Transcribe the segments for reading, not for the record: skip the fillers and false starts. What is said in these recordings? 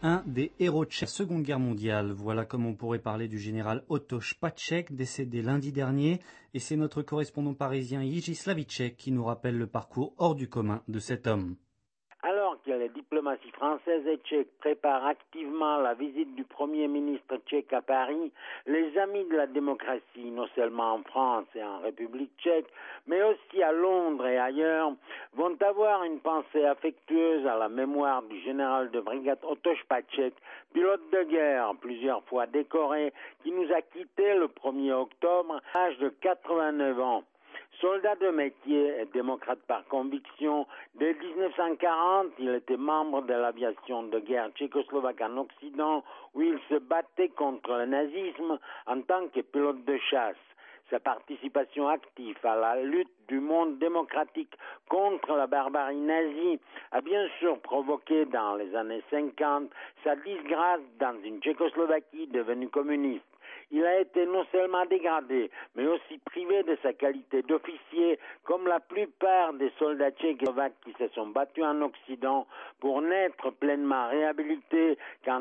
un des héros tchèques de la Seconde Guerre mondiale. Voilà comme on pourrait parler du général Otto Špaček, décédé lundi dernier, et c'est notre correspondant parisien Jiří Slavíček qui nous rappelle le parcours hors du commun de cet homme. Alors que les diplomaties françaises et tchèques préparent activement la visite du Premier ministre tchèque à Paris, les amis de la démocratie, non seulement en France et en République tchèque, mais aussi à Londres et ailleurs, vont avoir une pensée affectueuse à la mémoire du général de brigade Otto Špaček, pilote de guerre plusieurs fois décoré, qui nous a quittés le 1er octobre à l'âge de 89 ans. Soldat de métier et démocrate par conviction, dès 1940, il était membre de l'aviation de guerre tchécoslovaque en Occident, où il se battait contre le nazisme en tant que pilote de chasse. Sa participation active à la lutte du monde démocratique contre la barbarie nazie a bien sûr provoqué dans les années 50 sa disgrâce dans une Tchécoslovaquie devenue communiste. Il a été non seulement dégradé, mais aussi privé de sa qualité d'officier, comme la plupart des soldats tchécoslovaques qui se sont battus en Occident pour n'être pleinement réhabilités qu'en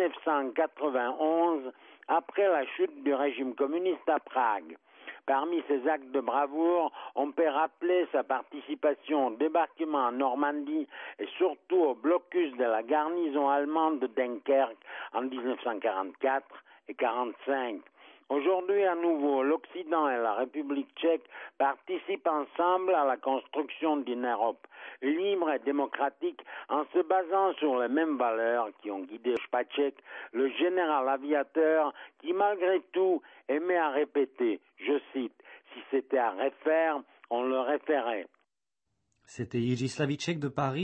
1991, après la chute du régime communiste à Prague. Parmi ses actes de bravoure, on peut rappeler sa participation au débarquement en Normandie et surtout au blocus de la garnison allemande de Dunkerque en 1944 et 1945. Aujourd'hui, à nouveau, l'Occident et la République tchèque participent ensemble à la construction d'une Europe libre et démocratique en se basant sur les mêmes valeurs qui ont guidé Špaček, le général aviateur qui, malgré tout, aimait à répéter, je cite, « Si c'était à refaire, on le referait ». C'était Jiří Slavíček de Paris.